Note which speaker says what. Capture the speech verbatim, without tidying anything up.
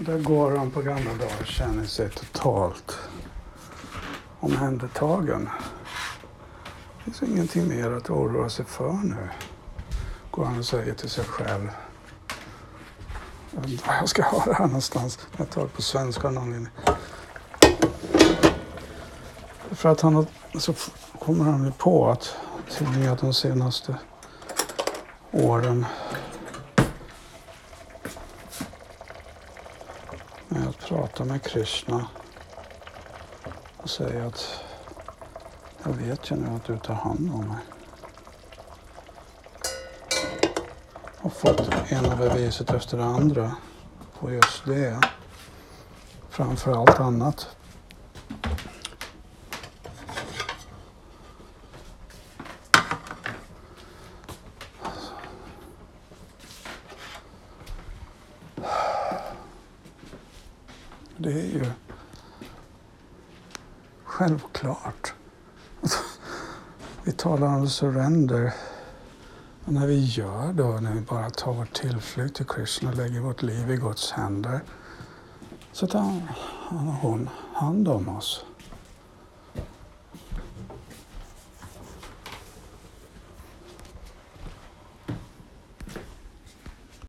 Speaker 1: Där går han på gamla dagar och känner sig totalt omhändertagen. Det finns ingenting mer att oroa sig för nu. Går han och säger till sig själv. Jag vet inte vad jag ska ha det här någonstans. Jag tar det på svenska någon linje. För att han har, så kommer han ju på att tydligen de senaste åren med att prata med Krishna och säga att jag vet ju nu att du tar hand om mig. Och fått ena beviset efter det andra på just det. Framför allt annat. Det är ju självklart. Vi talar om surrender. Och när vi gör det, när vi bara tar vår tillflykt till Krishna och lägger vårt liv i Guds händer, så tar han och hon hand om oss.